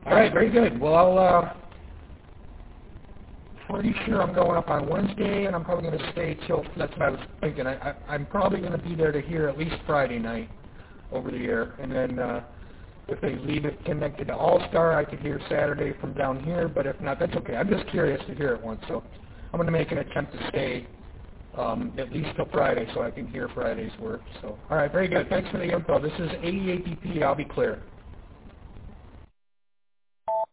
All right, very good. Well, pretty sure I'm going up on Wednesday, and I'm probably going to stay till, that's what I was thinking. I'm probably going to be there to hear at least Friday night over the air. And then if they leave it connected to All-Star, I could hear Saturday from down here. But if not, that's okay. I'm just curious to hear it once. So I'm going to make an attempt to stay at least till Friday so I can hear Friday's work. So, all right, very good. Thanks for the info. This is 80APP. I'll be clear.